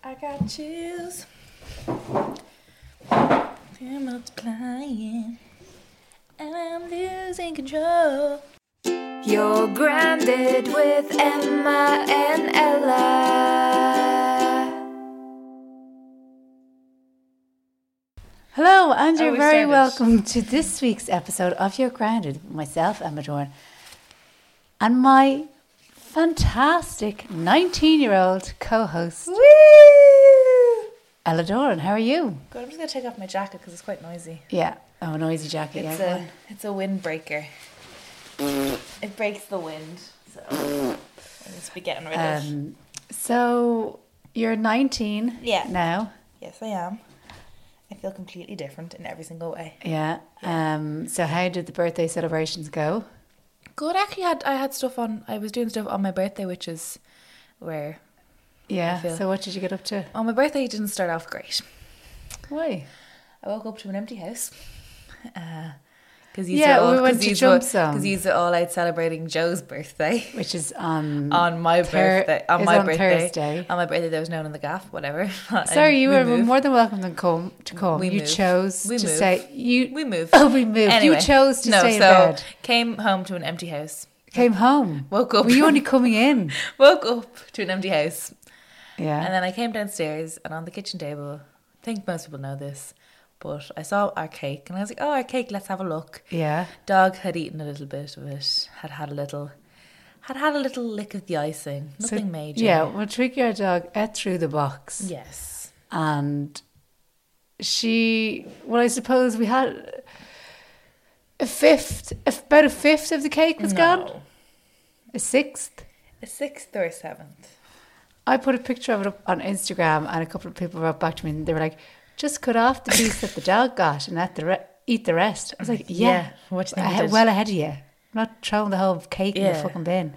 I got chills. They're multiplying. And I'm losing control. You're grounded with Emma and Ella. Hello, and you're we very started. welcome to this week's episode of You're Grounded with myself, Emma Dorn, and my fantastic 19-year-old co-host, Ella Dorn. How are you? Good, I'm just going to take off my jacket because it's quite noisy. Yeah. Oh, a noisy jacket. It's a windbreaker. It breaks the wind, so I'll just be getting rid of. So you're 19 now. Yes, I am. I feel completely different in every single way. Yeah. So how did the birthday celebrations go? Good, actually, I was doing stuff on my birthday, which is where... Yeah. I feel- So what did you get up to? On my birthday, it didn't start off great. Why? I woke up to an empty house. Because We went to Jump Zone. Because he's all out celebrating Joe's birthday. Which is on My birthday. On my birthday. Thursday. On my birthday, there was no one in the gaff, whatever. Sorry, you We were moved. more than welcome to come. We You moved. chose We to moved. say you. We moved. Oh, we moved. Anyway, You chose to stay in bed. Came home to an empty house. Came home. Woke up. Were you only coming in? Woke up to an empty house. Yeah. And then I came downstairs, and on the kitchen table, I think most people know this, but I saw our cake, and I was like, oh, our cake, let's have a look. Yeah. Dog had eaten a little bit of it, had a little lick of the icing. Nothing major. Yeah. Well, Tricky, our dog, ate through the box, Yes. and I suppose we had about a fifth of the cake was gone. A sixth. A sixth or a seventh. I put a picture of it up on Instagram, and a couple of people wrote back to me, and they were like, "Just cut off the piece that the dog got and eat the rest." I was like, "Yeah, What do you think? well ahead of you. I'm not throwing the whole cake in the Yeah. fucking bin."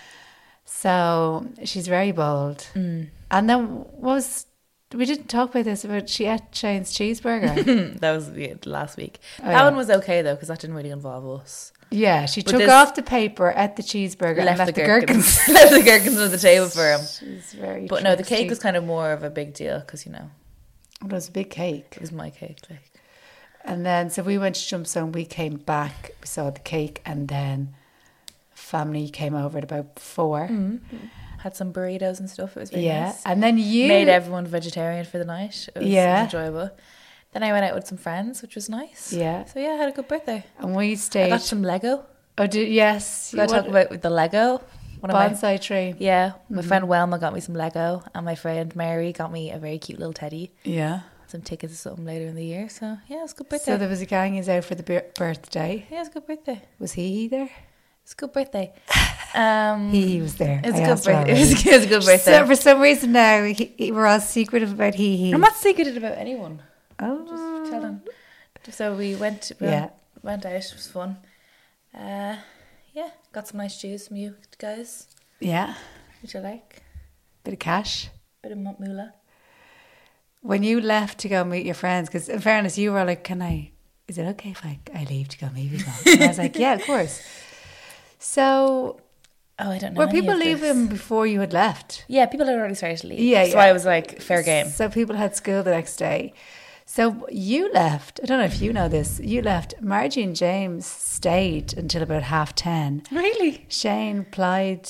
So she's very bold. And then we didn't talk about this, but she ate Shane's cheeseburger. That was last week. Oh, That yeah. one was okay though, because that didn't really involve us. Yeah, she But took this- off the paper, ate the cheeseburger, and left the gherkins. Left the gherkins on the table for him. She's very. But no, the tricksy. cake was kind of more of a big deal because It was a big cake. it was my cake. Like, And then, so we went to Jump Zone, we came back, we saw the cake, and then family came over at about 4. had some burritos and stuff. It was very Yeah. nice. And then you Made everyone vegetarian for the night. It was enjoyable. Then I went out with some friends, which was nice. Yeah. So yeah, I had a good birthday. And we I stayed. got some Lego. Oh, yes. Can I talk about with the Lego? One of my bonsai tree. Yeah, my friend Welma got me some Lego, and my friend Mary got me a very cute little teddy. Yeah. Some tickets or something later in the year. So yeah, it was a good birthday. So there was a gang is out for the birthday. Yeah, it was a good birthday. Was he there? It's a good birthday. He was there. It was I a good asked her birthday. already. It was a good birthday. So for some reason now we're all secretive about he. I'm not secretive about anyone. Oh. Just telling. So we went out. It was fun. Yeah, got some nice shoes from you guys, Yeah. which I like. Bit of cash. Bit of moolah. When you left to go meet your friends, because in fairness, you were like, is it okay if I leave to go meet people? And I was like, yeah, of course. So, Oh, I don't know. were any people of this. leaving before you had left? Yeah, people had already started to leave. Yeah, So yeah. I was like, fair game. So people had school the next day. So you left, I don't know if you know this, you left, Margie and James stayed until about 10:30. Really? Shane plied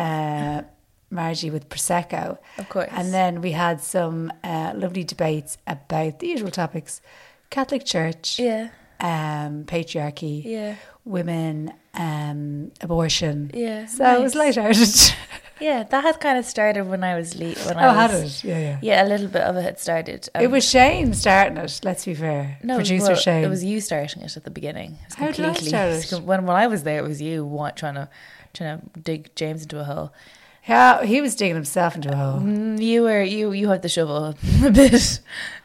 Margie with Prosecco. Of course. And then we had some lovely debates about the usual topics. Catholic Church, Yeah. patriarchy, Yeah. women, abortion. Yeah. So it was nice. lighthearted. Yeah, that had kind of started when I was Had it? Yeah. Yeah, a little bit of it had started. It was Shane starting it, let's be fair. Producer Shane. It was you starting it at the beginning. It was How did I start it? When I was there, it was you trying to dig James into a hole. Yeah, he was digging himself into a hole. You had the shovel a bit.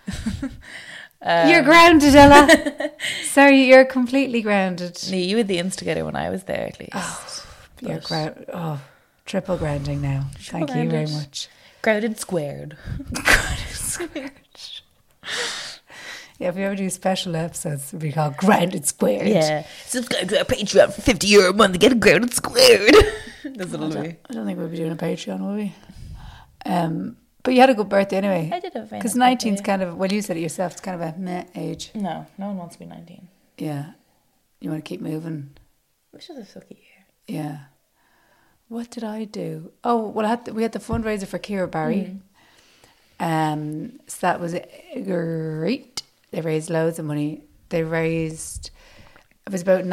You're grounded, Ella. Sorry, you're completely grounded. No, you were the instigator when I was there, at least. You're triple grounding now. Thank you very grounded. much. Grounded squared. Yeah, if we ever do special episodes, it'll be called Grounded Squared. Yeah. Subscribe to our Patreon for €50 a month to get grounded squared. That's what it'll be. I don't think we'll be doing a Patreon, will we? But you had a good birthday anyway. I did have a very Because nice 19's birthday. kind of, well, you said it yourself, it's kind of a meh age. No one wants to be 19. Yeah. You want to keep moving. Which is a sucky year. Yeah. What did I do? Oh, well, we had the fundraiser for Ciara Barry. So that was great. They raised loads of money. They raised, it was about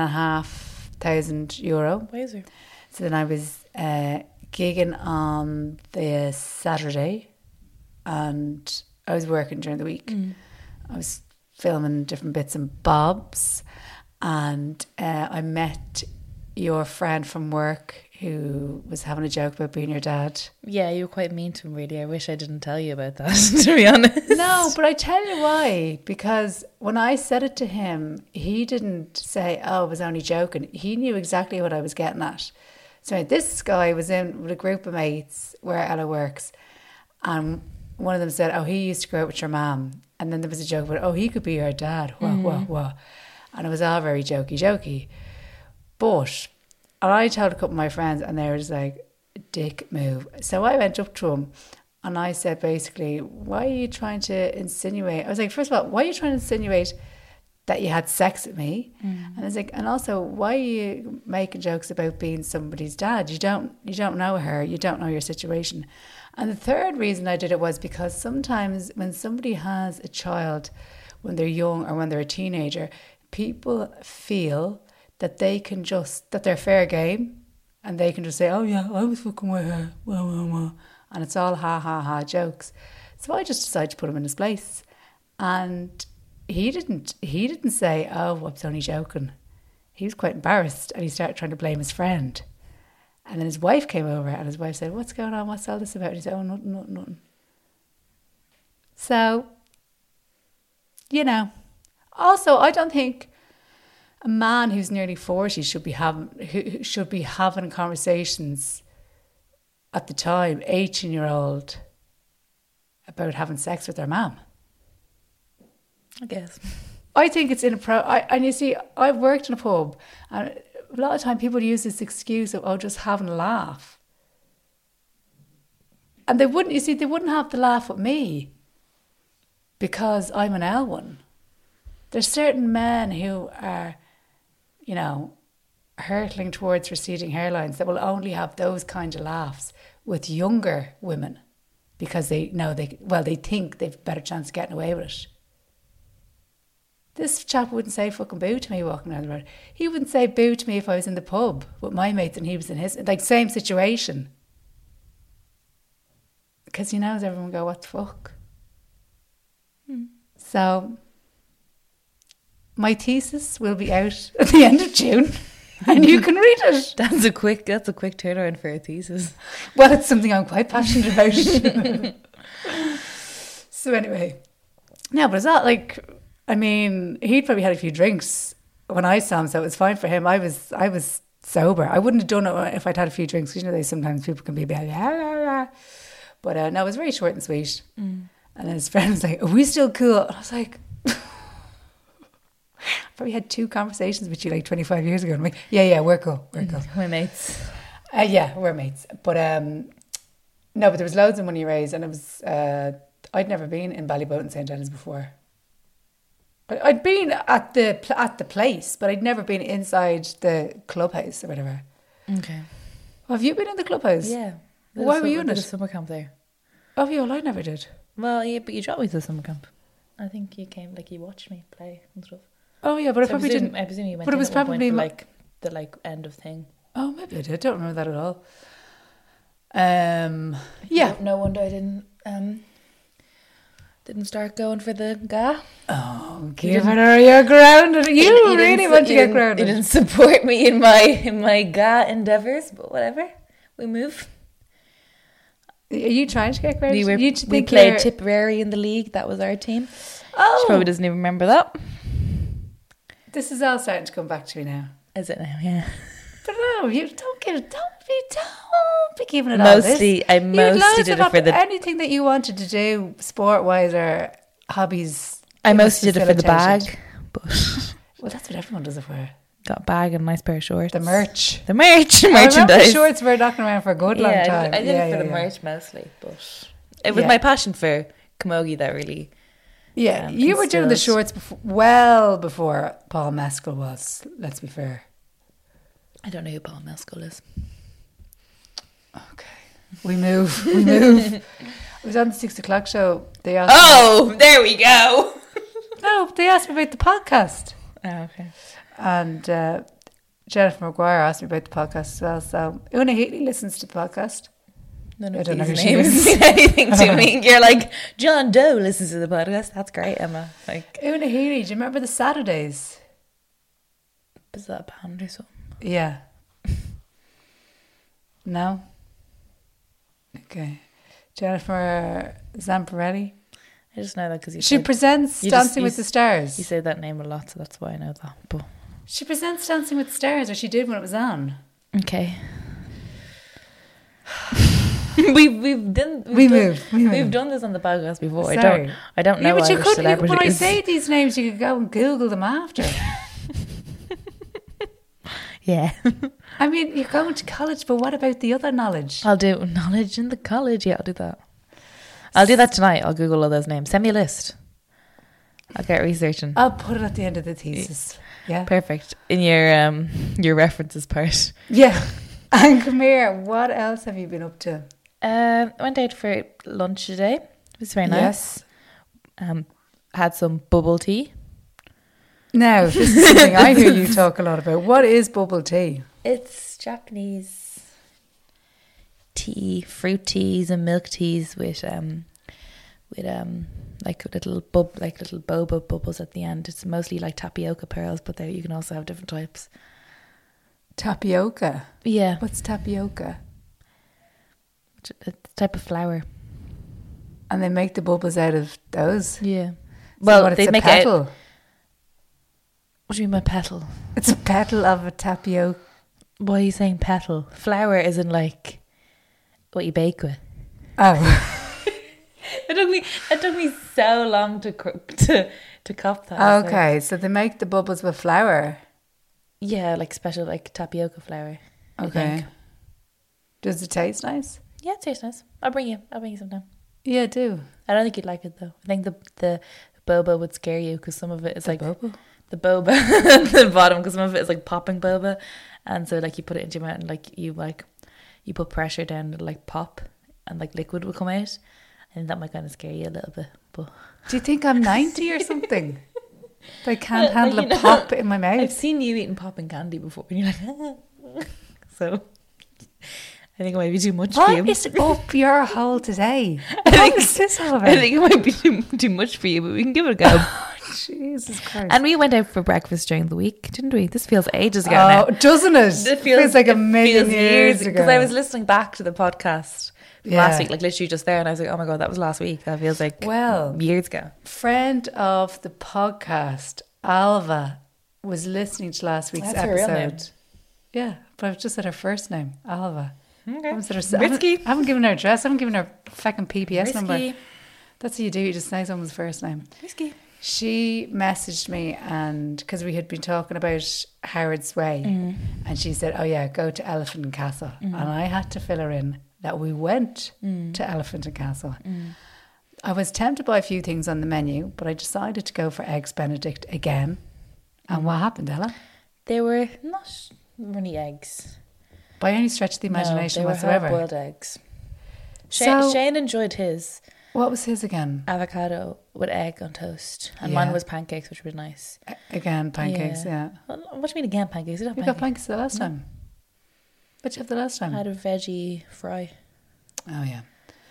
€19,500. Wazer. So then I was gigging on the Saturday and I was working during the week. I was filming different bits and bobs, and I met your friend from work who was having a joke about being your dad. Yeah, you were quite mean to him, really. I wish I didn't tell you about that, to be honest. No, but I tell you why. Because when I said it to him, he didn't say, oh, I was only joking. He knew exactly what I was getting at. So this guy was in with a group of mates where Ella works, and one of them said, oh, he used to grow up with your mum. And then there was a joke about, oh, he could be your dad. Wah. And it was all very jokey. But and I told a couple of my friends, and they were just like, dick move. So I went up to him and I said, basically, why are you trying to insinuate? I was like, first of all, why are you trying to insinuate that you had sex with me? And I was like, and also, why are you making jokes about being somebody's dad? You don't know her. You don't know your situation. And the third reason I did it was because sometimes when somebody has a child, when they're young or when they're a teenager, people feel that they can that they're fair game, and they can just say, oh yeah, I was fucking with her, wah. And it's all ha jokes. So I just decided to put him in his place, and he didn't say, oh, I was only joking. He was quite embarrassed, and he started trying to blame his friend. And then his wife came over, and his wife said, what's going on, what's all this about? And he said, oh, nothing. So, also I don't think a man who's nearly 40 should be having conversations at the time, 18-year-old, about having sex with their mum. I guess. I think it's inappropriate. And you see, I've worked in a pub, and a lot of time people use this excuse of, just having a laugh. And they wouldn't have to laugh with me because I'm an L one. There's certain men who are, hurtling towards receding hairlines that will only have those kind of laughs with younger women because they think they've a better chance of getting away with it. This chap wouldn't say fucking boo to me walking down the road. He wouldn't say boo to me if I was in the pub with my mates and he was in his, same situation. Because he knows everyone go, what the fuck? So my thesis will be out at the end of June, and you can read it. That's a quick turnaround for a thesis. Well, it's something I'm quite passionate about. So anyway, no, but it's not like, he'd probably had a few drinks when I saw him, so it was fine for him. I was sober. I wouldn't have done it if I'd had a few drinks, because sometimes people can be like, but no, it was very short and sweet. And then his friend was like, are we still cool? And I was like, probably had 2 conversations with you 25 years ago. And I'm like, yeah, we're cool. We're mates. Yeah, we're mates. But no, but there was loads of money raised, and it was I'd never been in Ballyboat in St. Helens before. I'd been at the place, but I'd never been inside the clubhouse or whatever. Okay. Have you been in the clubhouse? Yeah. Why were you in it? A summer camp there. Oh, yeah, well, I never did. Well, yeah, but you dropped me to the summer camp. I think you came, you watched me play and stuff. Oh, yeah, but I probably didn't. I presume you went, but it was probably the end of thing. Oh, maybe I did. I don't remember that at all. Yeah. No wonder I didn't start going for the GA. Oh, give it or you're grounded. You really want to get grounded. You didn't support me in my GA endeavours, but whatever. We move. Are you trying to get grounded? We played Tipperary in the league. That was our team. Oh. She probably doesn't even remember that. This is all starting to come back to me now. Is it now? Yeah. But no, you don't be giving it all this. I mostly did it for the... Anything that you wanted to do, sport-wise or hobbies. I mostly did it for the bag. But well, that's what everyone does it for. Got a bag and a nice pair of shorts. The merch. Merchandise. I remember shorts were knocking around for a good long time. I did it for the merch mostly, but It was my passion for camogie that really. Yeah, you were doing the shorts well before Paul Mescal was, let's be fair. I don't know who Paul Mescal is. Okay. We move. I was on the 6 o'clock show. They asked there we go. No, they asked me about the podcast. Oh, okay. And Jennifer Maguire asked me about the podcast as well. So Una Heatley listens to the podcast. None of these names mean anything to me. You're like, John Doe listens to the podcast. That's great, Emma. Like Una Healy, do you remember the Saturdays? Is that a band or something? Yeah. No? Okay. Jennifer Zamparelli. I just know that because she presents Dancing with the Stars. You say that name a lot, so that's why I know that. But she presents Dancing with the Stars, or she did when it was on. Okay. We've done this on the podcast before. Sorry. I don't know. Yeah, but you could. When I say these names, you could go and Google them after. Yeah. I mean, you're going to college, but what about the other knowledge? I'll do knowledge in the college. Yeah, I'll do that. I'll do that tonight. I'll Google all those names. Send me a list. I'll get researching. I'll put it at the end of the thesis. Yeah. Perfect. In your references part. Yeah. And come here. What else have you been up to? I went out for lunch today. It was very nice. Yes. Had some bubble tea. Now, this is something I hear you talk a lot about. What is bubble tea? It's Japanese tea, fruit teas and milk teas with like little boba bubbles at the end. It's mostly like tapioca pearls, but there you can also have different types. Tapioca? Yeah. What's tapioca? It's a type of flour. And they make the bubbles out of those? Yeah. So well, they make petal? What do you mean by petal? It's a petal of a tapioca. Why are you saying petal? Flour isn't like what you bake with. Oh. It took me so long to cop that. Okay, so they make the bubbles with flour. Yeah, like special like tapioca flour. Okay. Does it taste nice? Yeah, it tastes nice. I'll bring you sometime. Yeah, do. I don't think you'd like it though. I think the boba would scare you because some of it is like boba? The boba at the bottom, because some of it is like popping boba, and so like you put it into your mouth and like you put pressure down, it'll like pop and like liquid will come out. I think that might kind of scare you a little bit. But do you think I'm 90 or something? I can't handle a pop in my mouth. I've seen you eating popping candy before, and you're like, so I think it might be too much for you. What is up your hole today? What is this all about? I think it might be too much for you, but we can give it a go. Jesus Christ. And we went out for breakfast during the week, didn't we? This feels ages ago now. Doesn't it? It feels like a million years ago. Because I was listening back to the podcast last week, like literally just there, and I was like, oh my God, that was last week. That feels like years ago. Friend of the podcast, Alva, was listening to last week's episode. Her real name. Yeah, but I've just said her first name, Alva. Okay. I haven't given her address. I haven't given her fucking PPS number. That's what you do. You just say someone's first name. Risky. She messaged me, and because we had been talking about Howard's Way, and she said, oh yeah, go to Elephant and Castle. And I had to fill her in that we went to Elephant and Castle. I was tempted by a few things on the menu, but I decided to go for Eggs Benedict again. And what happened, Ella? They were not runny eggs. By any stretch of the imagination whatsoever. They were hard-boiled eggs. Shane enjoyed his. What was his again? Avocado with egg on toast. And mine was pancakes, which was nice. Again, pancakes, yeah. What do you mean again, pancakes? You got pancakes the last time. What'd you have the last time? I had a veggie fry. Oh, yeah.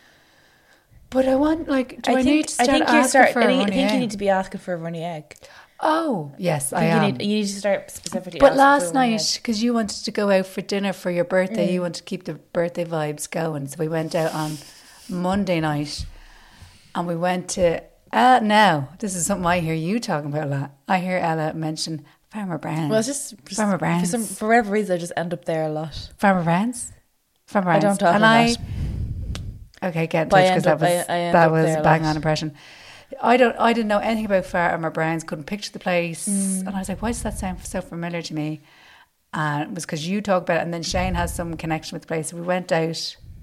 But I want, like, I need to start asking for a runny egg? I think you need to be asking for a runny egg. Oh, yes, I am. You need to start specifically But last night, because you wanted to go out for dinner for your birthday, you wanted to keep the birthday vibes going. So we went out on Monday night. And we went to, now, this is something I hear you talking about a lot. I hear Ella mention Farmer Brown's. Well, it's just Farmer Brown's. For whatever reason, I just end up there a lot. Farmer Brown's? Farmer Brown's. I don't talk about okay, get in touch, because that was a bang on impression. I didn't know anything about Farmer Brown's, couldn't picture the place. And I was like, why does that sound so familiar to me? And it was because you talk about it, and then Shane has some connection with the place. So we went out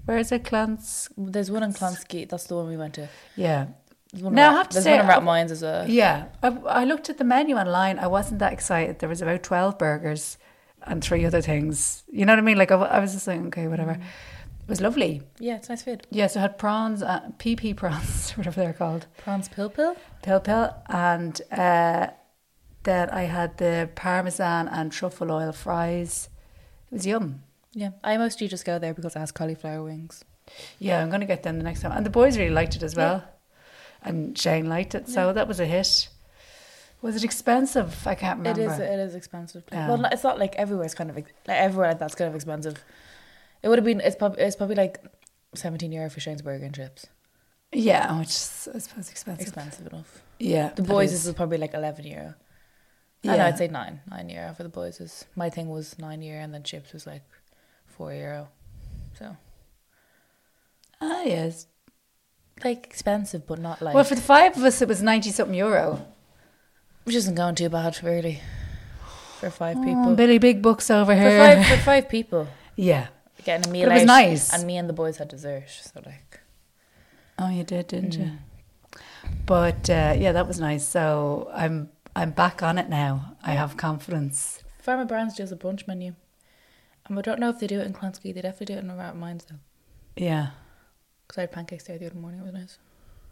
Where is it, Clance? There's one in Clonskeagh. That's the one we went to. Yeah. There's one Now, in I have to there's say, one in Rathmines as well. Yeah. I looked at the menu online. I wasn't that excited. There was about 12 burgers and 3 other things. You know what I mean? Like, I was just like, okay, whatever. It was lovely. Yeah, it's nice food. Yeah, so I had prawns, PP prawns, whatever they're called. Prawns pill. Pill. And then I had the parmesan and truffle oil fries. It was yum. Yeah, I mostly just go there because it has cauliflower wings. Yeah, I'm going to get them the next time. And the boys really liked it as well. And Shane liked it. So that was a hit. Was it expensive? I can't remember. It is expensive. Yeah. Well, it's not like everywhere's kind of like everywhere that's kind of expensive. It would have been. It's probably like €17 for Shane's burger and chips. Yeah, which is, I suppose, expensive. Expensive enough. Yeah. The boys is probably like €11. Yeah. And I'd say €9 for the boys. My thing was €9 and then chips was like €4. So. Ah, yes. Like expensive, but not like. Well, for the 5 of us, it was 90-something euro. Which isn't going too bad, really. For 5 people. Billy Big Bucks over here. For 5 people. Yeah. Getting a meal But it was out, nice. and me and the boys had dessert. So like. Oh, you did, didn't you? But yeah, that was nice. So I'm back on it now. I have confidence. Farmer Brown's does a brunch menu. And I don't know if they do it in Clonskeagh. They definitely do it in Rathmines though. Yeah. Because I had pancakes there the other morning. It was nice.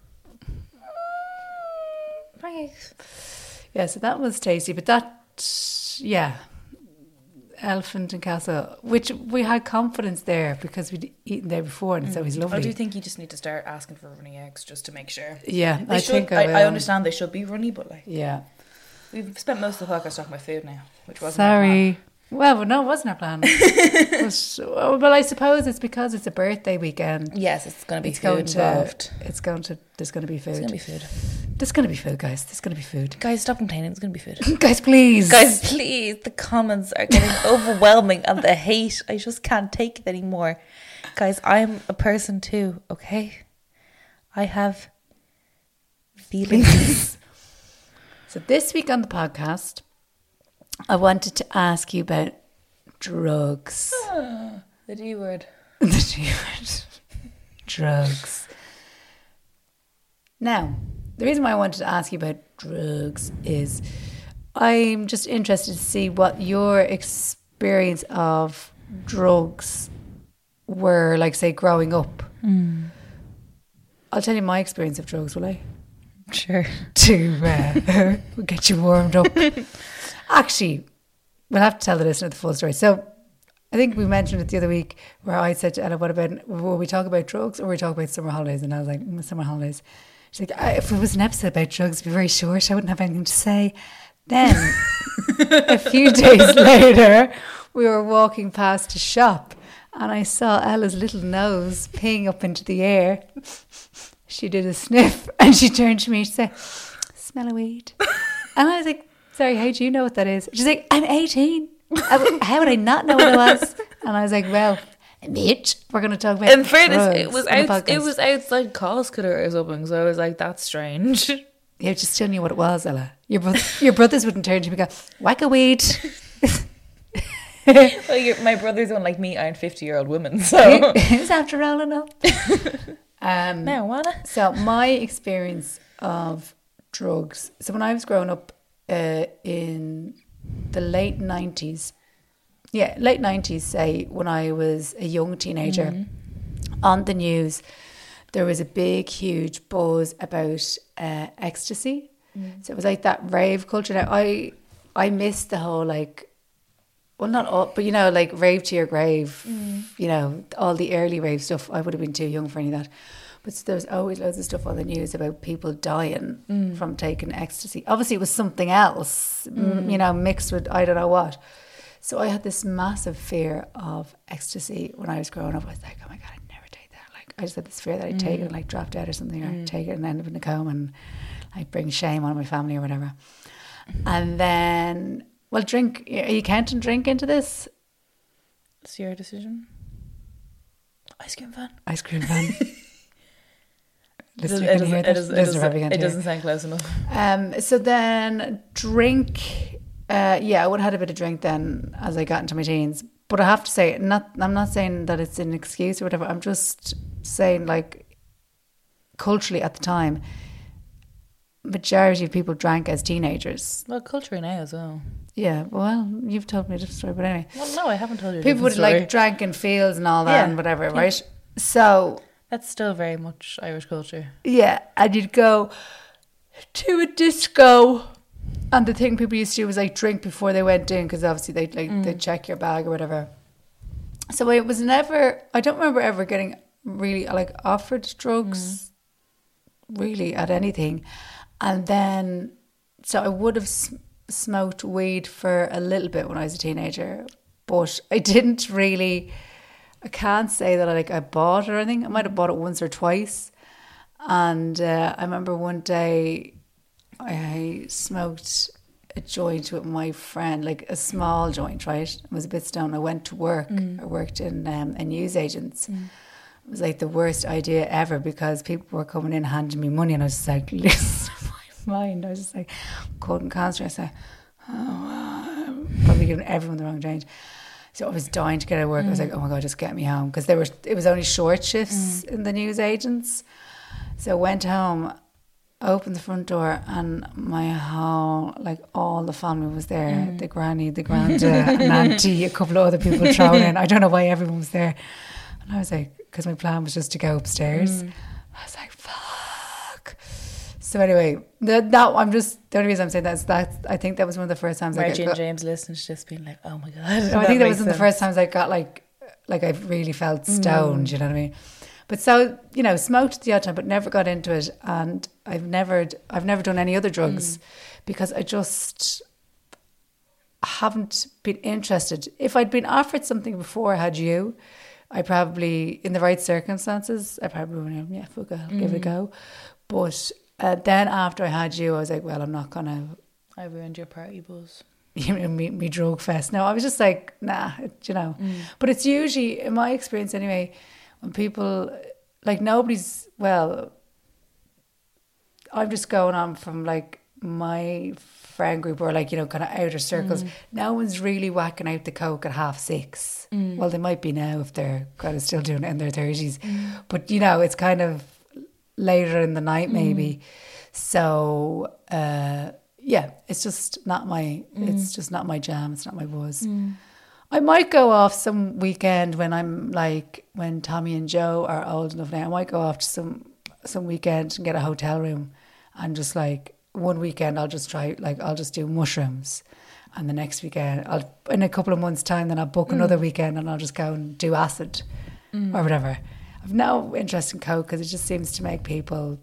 Pancakes. Yeah, so that was tasty. But that, yeah, Elephant and Castle, which we had confidence there because we'd eaten there before and it's always lovely. I do think you just need to start asking for runny eggs just to make sure. Yeah, I think I will. I understand they should be runny, but like. Yeah. We've spent most of the podcast talking about food now, which wasn't Sorry. Well, no, it wasn't our plan. Well, I suppose it's because it's a birthday weekend. Yes, it's going to be food involved. There's going to be food. It's going to be food. There's going to be food, guys. There's going to be food. Guys, stop complaining. It's going to be food. Guys, please. Guys, please. The comments are getting overwhelming and the hate. I just can't take it anymore. Guys, I'm a person too, okay? I have feelings. So this week on the podcast, I wanted to ask you about drugs. The D word. The D word. Drugs. Now, the reason why I wanted to ask you about drugs is I'm just interested to see what your experience of drugs were like, say, growing up. I'll tell you my experience of drugs, will I? Sure. To get you warmed up. Actually, we'll have to tell the listener the full story. So I think we mentioned it the other week where I said to Ella, will we talk about drugs or will we talk about summer holidays? And I was like, summer holidays. She's like, if it was an episode about drugs, it'd be very short. I wouldn't have anything to say. Then, a few days later, we were walking past a shop and I saw Ella's little nose peeing up into the air. She did a sniff and she turned to me and she said, smell of weed. And I was like, sorry, how do you know what that is? She's like, I'm 18. How would I not know what it was? And I was like, well, bitch, we're going to talk about. In fairness, drugs it was on the it was outside Costco or something. So I was like, that's strange. Yeah, just telling you what it was, Ella. Your brothers wouldn't turn to me and go, whack a weed. Well, my brothers, unlike me, aren't 50-year-old women. So Who's after rolling up? Marijuana. So my experience of drugs. So when I was growing up in the late 90s, say when I was a young teenager, on the news there was a big, huge buzz about ecstasy. So it was like that rave culture. Now I missed the whole like, well, not all, but you know, like rave to your grave, you know, all the early rave stuff. I would have been too young for any of that. But there was always loads of stuff on the news about people dying from taking ecstasy. Obviously, it was something else, you know, mixed with I don't know what. So I had this massive fear of ecstasy when I was growing up. I was like, oh my God, I'd never take that. Like, I just had this fear that I'd take it and like drop dead or something, or take it and end up in a coma and like bring shame on my family or whatever. And then, well, drink. Are you counting drink into this? It's your decision. Ice cream van. Ice cream van. It doesn't sound close enough. So then drink, I would have had a bit of drink then as I got into my teens, But I have to say, I'm not saying that it's an excuse or whatever. I'm just saying, like, culturally at the time, majority of people drank as teenagers. Well, culture now as well. Yeah, well, you've told me a different story, but anyway. Well, no, I haven't told you. People would like drank in fields and all that and whatever, right? So that's still very much Irish culture. yeah, and you'd go to a disco, and the thing people used to do was like drink before they went in, because obviously they'd check your bag or whatever. So it was never. I don't remember ever getting really like offered drugs, really at anything, and then so I would have smoked weed for a little bit when I was a teenager, but I didn't really. I can't say that I bought it or anything. I might have bought it once or twice. And I remember one day I smoked a joint with my friend, like a small joint, right? It was a bit stoned. I went to work. I worked in a newsagents. It was like the worst idea ever, because people were coming in handing me money, and I was just like, listen to my mind. I was just like, couldn't concentrate. I said, I'm probably giving everyone the wrong change. So I was dying to get out of work. I was like, oh my God, just get me home. Because it was only short shifts in the newsagents. So I went home, opened the front door, and my whole, like all the family was there. The granny, the granda, an auntie, a couple of other people thrown in. I don't know why everyone was there. And I was like, because my plan was just to go upstairs. I was like, fuck. So anyway, I'm just, the only reason I'm saying that is that I think that was one of the first times Margie and James listeners just being like, oh my God. No, I think that was one of the first times I got like I really felt stoned, you know what I mean? But so, you know, smoked the odd time, but never got into it. And I've never done any other drugs because I just haven't been interested. If I'd been offered something before I had you, I probably, in the right circumstances, I probably would have, fuck it, I'll give it a go. But then after I had you, I was like, well, I'm not going to... I ruined your party buzz. You know, me drug fest. No, I was just like, nah, you know. But it's usually, in my experience anyway, when people, like nobody's, well, I'm just going on from like my friend group or like, you know, kind of outer circles. No one's really whacking out the coke at 6:30. Well, they might be now if they're kind of still doing it in their 30s. But, you know, it's kind of later in the night maybe. So, yeah, it's just not my jam. It's not my buzz. I might go off some weekend when Tommy and Joe are old enough now. I might go off to some weekend and get a hotel room, and just like one weekend I'll just do mushrooms, and the next weekend in a couple of months' time then I'll book another weekend and I'll just go and do acid or whatever. I've no interest in coke because it just seems to make people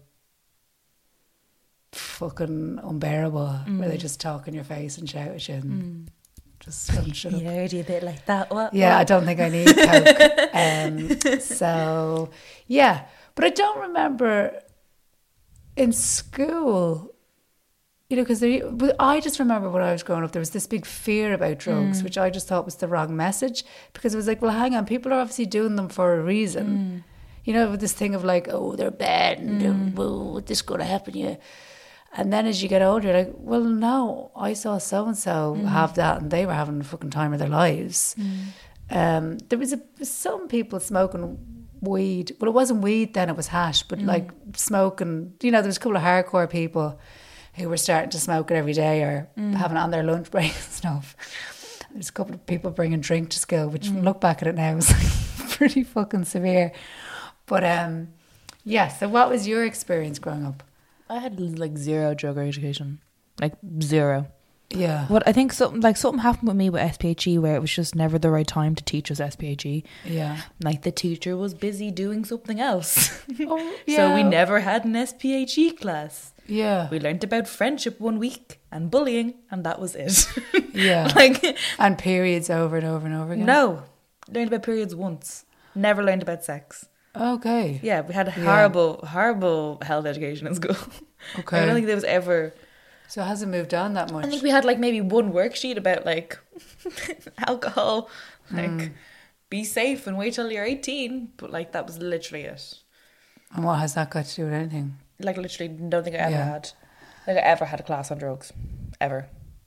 fucking unbearable, where they just talk in your face and shout at you and just shut up. Yeah, I do a bit like that. What? I don't think I need coke. So yeah, but I don't remember in school, you know, because I just remember when I was growing up, there was this big fear about drugs, which I just thought was the wrong message, because it was like, well, hang on, people are obviously doing them for a reason. You know, with this thing of like, oh, they're bad and what's this going to happen to you? And then as you get older, you're like, well, no, I saw so-and-so have that and they were having the fucking time of their lives. There was some people smoking weed. Well, it wasn't weed then, it was hash, but like smoking, you know, there was a couple of hardcore people who were starting to smoke it every day or having it on their lunch break and stuff. There's a couple of people bringing drink to school, which when I look back at it now is like pretty fucking severe. But yeah, so what was your experience growing up? I had like zero drug education, like zero. Yeah. What I think something happened with me with SPHE where it was just never the right time to teach us SPHE. Yeah. Like the teacher was busy doing something else. Oh, yeah. So we never had an SPHE class. Yeah. We learnt about friendship one week and bullying, and that was it. Yeah. Like, and periods over and over and over again. No. Learned about periods once. Never learned about sex. Okay. Yeah, we had a horrible health education in school. Okay. I don't think there was ever... So it hasn't moved on that much. I think we had like maybe one worksheet about like alcohol, like be safe and wait till you're 18. But like that was literally it. And what has that got to do with anything? Like literally don't think I ever had. Like I ever had a class on drugs. Ever.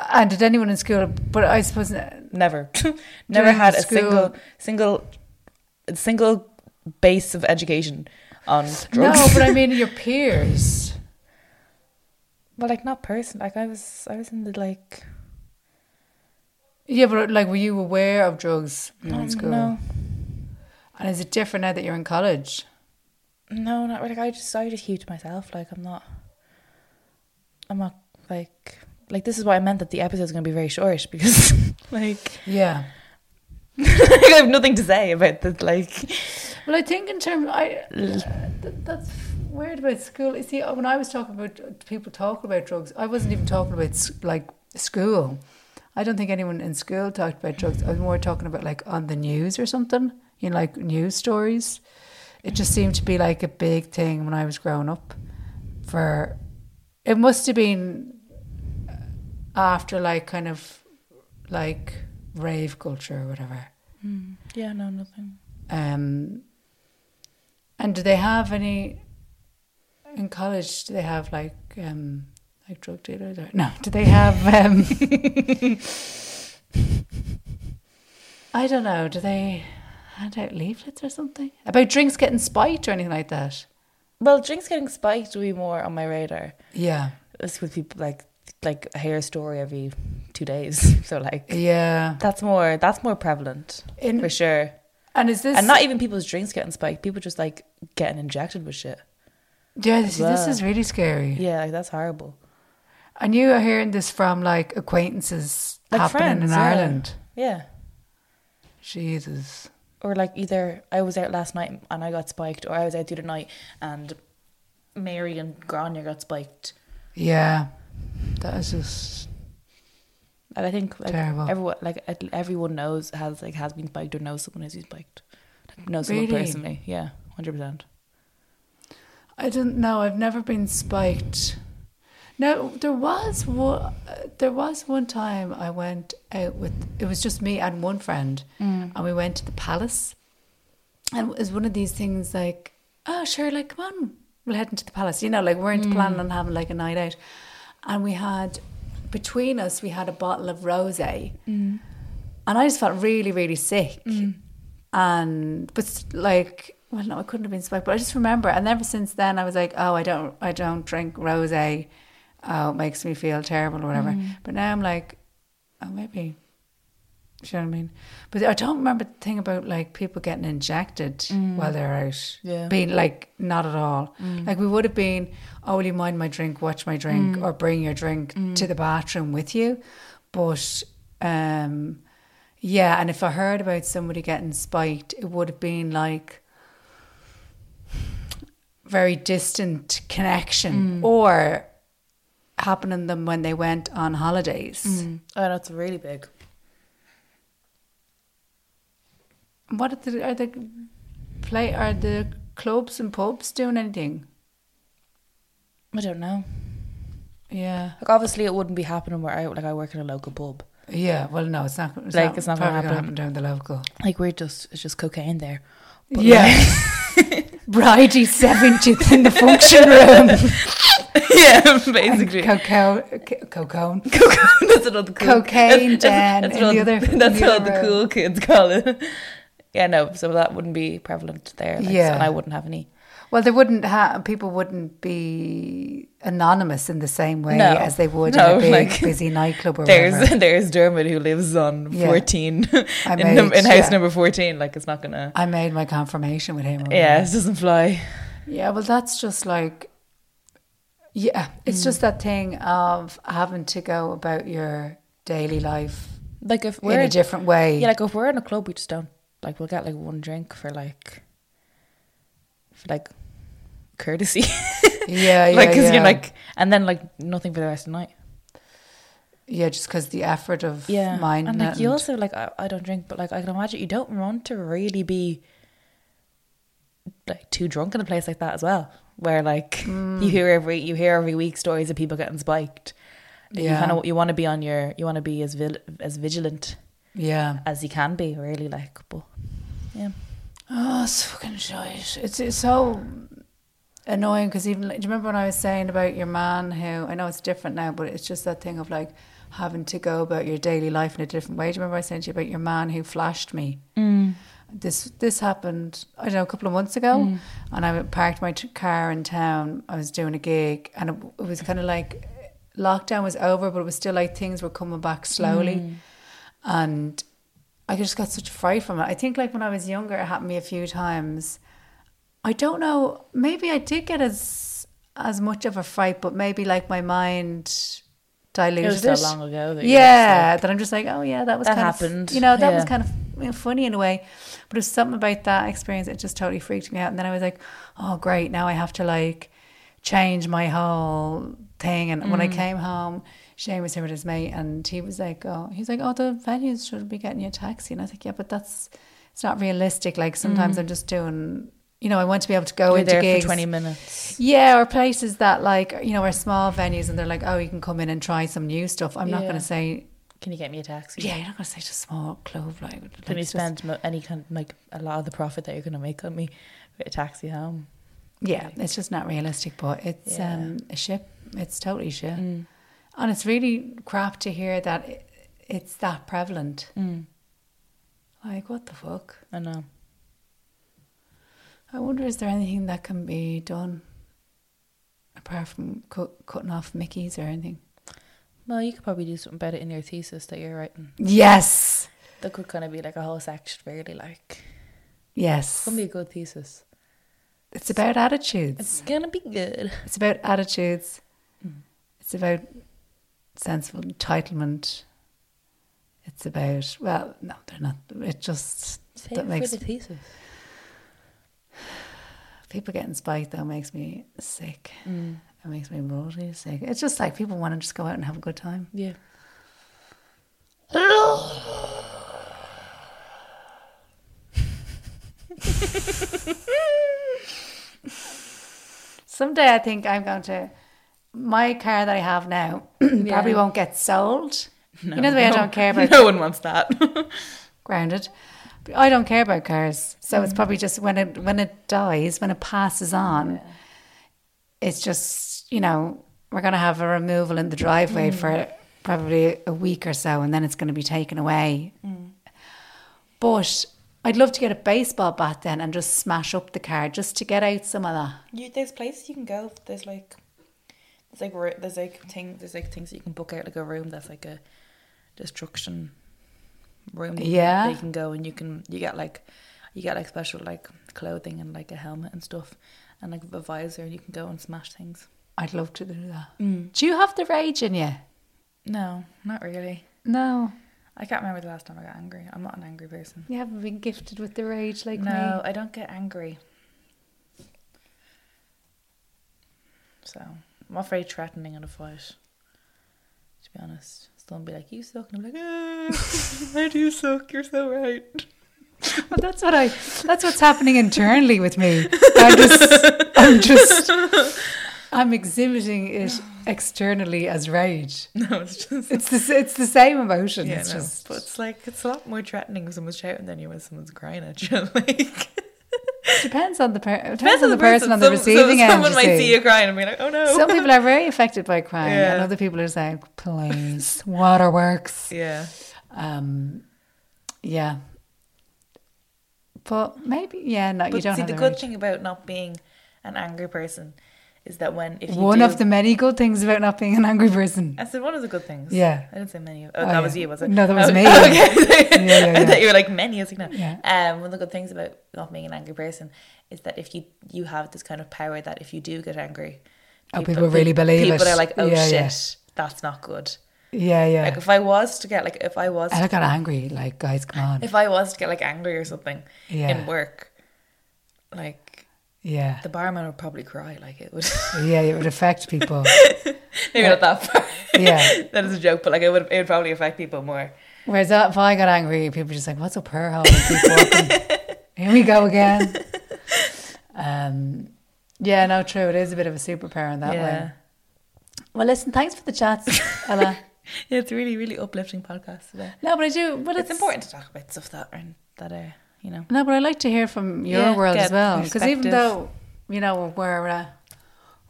And did anyone in school? But I suppose Never During had a school- single base of education on drugs. no. But I mean, your peers. Well, like not person. Like I was in the like. Yeah, but like, were you aware of drugs when you were in school? No, And is it different now that you're in college? no, not like I just keep to myself. Like I'm not like this is why I meant that the episode's going to be very short because like Yeah. I have nothing to say about the like. Well, I think in terms, that's weird about school. You see, when I was talking about people talking about drugs, I wasn't even talking about like school. I don't think anyone in school talked about drugs. I was more talking about like on the news or something, you know, like news stories. It just seemed to be like a big thing when I was growing up. It must have been after like kind of like rave culture or whatever. Yeah, no, nothing. And do they have any in college? Do they have like drug dealers? Or, no, do they have? I don't know. Do they hand out leaflets or something about drinks getting spiked or anything like that? Well, drinks getting spiked would be more on my radar. Yeah, It's with people like I hear a story every 2 days. So like yeah. that's more prevalent for sure. And is this? And not even people's drinks getting spiked. People just like getting injected with shit. Yeah, this well. is really scary. Yeah, like that's horrible. And you are hearing this from like acquaintances Like happening friends, in yeah. Ireland. Yeah. Jesus. Or like either I was out last night and I got spiked, or I was out the other night and Mary and Grania got spiked. Yeah, that is just And I think like terrible. everyone has been spiked or knows someone who's been spiked. Knows someone Really? personally. Yeah, 100%. I don't know. I've never been spiked. No, there was one time I went out with. It was just me and one friend, and we went to the Palace. And it was one of these things like, oh sure, like come on, we'll head into the Palace. You know, like we weren't planning on having like a night out, and we had between us we had a bottle of rosé, and I just felt really really sick, but like. Well, no, I couldn't have been spiked, but I just remember, and ever since then, I was like, "Oh, I don't drink rosé. Oh, it makes me feel terrible or whatever." But now I'm like, "Oh, maybe." Do you know what I mean? But I don't remember the thing about like people getting injected while they're out. Yeah. Being like not at all. Like we would have been, "Oh, will you mind my drink? Watch my drink, or bring your drink to the bathroom with you." But yeah, and if I heard about somebody getting spiked, it would have been like very distant connection or happening to them when they went on holidays. Oh, that's really big. What are the clubs and pubs doing anything? I don't know. Yeah, Like obviously it wouldn't be happening where I work in a local pub. yeah. Well, no, it's not. It's not gonna probably happen. down the local. Like it's just cocaine there. But Yeah, Bridie 70th in the function room. yeah, basically. Cocaine. That's another cool. Cocaine den That's in what the other. That's in the what other the room. cool kids call it. Yeah, no. So that wouldn't be prevalent there. Like, Yeah. and I wouldn't have any. Well, they wouldn't have. People wouldn't be anonymous in the same way No. as they would No, in a big, like, busy nightclub or whatever. There's Dermot who lives on Yeah. 14 I in made- house yeah. number 14. Like it's not gonna. I made my confirmation with him. or Yeah, whatever. it doesn't fly. Yeah, well, that's just like, yeah, it's just that thing of having to go about your daily life Like if in we're a different way. yeah, like if we're in a club, we just don't like. We'll get like one drink for like courtesy. yeah, like because yeah. you're like, and then like nothing for the rest of the night. Yeah, just because the effort of Yeah, minding and like it you also like I don't drink, but like I can imagine you don't want to really be like too drunk in a place like that as well, where like you hear every week stories of people getting spiked. You Yeah. kind of you want to be as vigilant Yeah. as you can be, really. Like, but yeah, Oh, it's fucking shite. It's so. annoying because even, do you remember when I was saying about your man who, I know it's different now, but it's just that thing of like having to go about your daily life in a different way. Do you remember I said to you about your man who flashed me? This happened, I don't know, a couple of months ago, and I parked my car in town. I was doing a gig, and it was kind of like lockdown was over, but it was still like things were coming back slowly, and I just got such a fright from it. I think like when I was younger, it happened to me a few times. I don't know, maybe I did get as much of a fright, but maybe like my mind diluted it. It was so long ago. That That I'm just like, oh yeah, that was that kind happened. of, that was kind of funny in a way. But it was something about that experience that just totally freaked me out. And then I was like, oh great, now I have to like change my whole thing. And when I came home, Shane was here with his mate, and he was like, oh, the venues should be getting you a taxi. And I was like, yeah, but it's not realistic. Like sometimes I'm just doing, I want to be able to go into there gigs for 20 minutes. Yeah, or places that like, are small venues, and they're like, oh, you can come in and try some new stuff. I'm not going to say, can you get me a taxi? yeah, you're not going to say just a small club. Like, Can you spend any kind like a lot of the profit that you're going to make on me with a taxi home? Yeah, it's just not realistic, but it's a shit. It's totally shit. Mm. And it's really crap to hear that it's that prevalent. Like, what the fuck? I know. I wonder, is there anything that can be done apart from cutting off Mickeys or anything? Well, you could probably do something about it in your thesis that you're writing. Yes. That could kind of be like a whole section, really. Like, Yes. it's gonna be a good thesis. It's about attitudes. It's gonna be good. It's about attitudes. It's about sense of entitlement. It's about, well, no, they're not. It just Say that it makes for the thesis. people getting spiked. That makes me sick. It makes me really sick. It's just like people want to just go out and have a good time. Yeah. Someday I think I'm going to. My car that I have now probably won't get sold. No, You know the way I don't care about No one wants that. grounded. But I don't care about cars, so it's probably just when it dies, when it passes on, it's just we're going to have a removal in the driveway for probably a week or so, and then it's going to be taken away. But I'd love to get a baseball bat then and just smash up the car just to get out some of that. There's places you can go. There's things that you can book out, like a room that's like a destruction room. That you can go and you get like special like clothing and like a helmet and stuff and like a visor, and you can go and smash things. I'd love to do that. Do you have the rage in you? No, not really. No. I can't remember the last time I got angry. I'm not an angry person. You haven't been gifted with the rage like me. No, I don't get angry. So I'm not very threatening in a fight, to be honest. Someone be like, you suck, and I'm like, why do you suck? You're so right. Well, that's what's happening internally with me. I'm exhibiting it externally as rage. No, it's just It's the same emotion. yeah, It's no, just but it's like it's a lot more threatening when someone's shouting than you when someone's crying at you. Like depends on the person on the receiving end. Someone might see you crying and be like, oh no. Some people are very affected by crying, Yeah. and other people are saying, "Please, waterworks." Yeah. Yeah. But maybe, no, But you don't see, have the the good rage. thing about not being an angry person is that if you One do, of the many good things about not being an angry person. I said one of the good things. Yeah. I didn't say many. Oh, That yeah. was you, was it? No, that was Oh, me. Okay. Yeah. I thought you were like many. I was like, no. Yeah. One of the good things about not being an angry person is that if you have this kind of power that if you do get angry, People really believe it. People are like, oh Yeah, shit, yeah. that's not good. Yeah. Like if I was to get I got angry, like, guys, come on. if I was to get like angry or something Yeah. in work, like Yeah. the barman would probably cry. Like it would. Yeah, it would affect people. Maybe not that far. Yeah. That is a joke, but like it would probably affect people more. Whereas if I got angry, people were just like, what's up her hole? And keep walking. Here we go again. Yeah, no, true. It is a bit of a superpower in that way. Well, listen, thanks for the chats, Ella. Yeah, it's a really, really uplifting podcast today. No, but I do. But It's important to talk about stuff that No, but I like to hear from your world get as well. Because even perspective. though, we're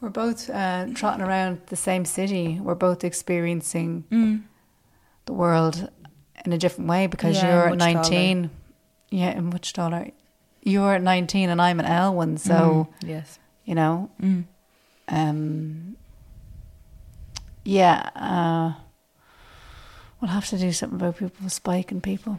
We're both trotting around the same city. We're both experiencing the world in a different way because Yeah, you're at much 19. Yeah, in much taller. You're at 19 and I'm an L1, so Yes. you know. We'll have to do something about people spiking people.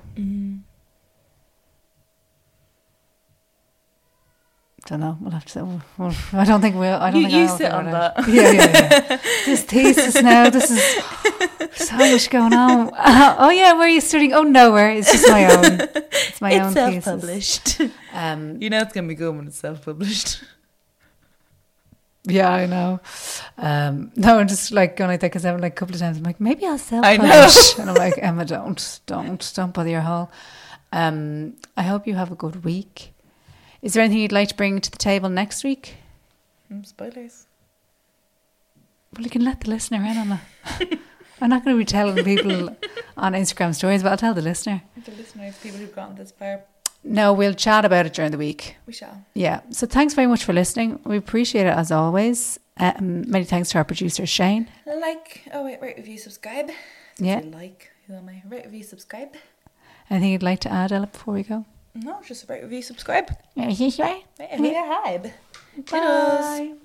Don't know. We'll have to. I don't think we'll. I don't think You I'll sit figure on it out. that. Yeah. This thesis now. This is so much going on. Oh yeah, where are you studying? Oh, nowhere. It's just my own. It's my own It's thesis. self-published. You know it's gonna be good when it's self-published. Yeah, I know. No, I'm just like going like that because I'm like a couple of times I'm like, maybe I'll I self-publish. And I'm like, Emma, don't bother your hull. I hope you have a good week. Is there anything you'd like to bring to the table next week? Spoilers. Well, you can let the listener in on it. I'm not going to be telling people on Instagram stories, but I'll tell the listener. The listeners, people who've gotten this far, No, we'll chat about it during the week. we shall. Yeah. So thanks very much for listening. We appreciate it as always. Many thanks to our producer, Shane. Rate, review, subscribe. Yeah. Who am I? Rate, review, subscribe. Anything you'd like to add, Ella, before we go? No, just rate, review, subscribe. Yeah. Right, and we are hype. Bye.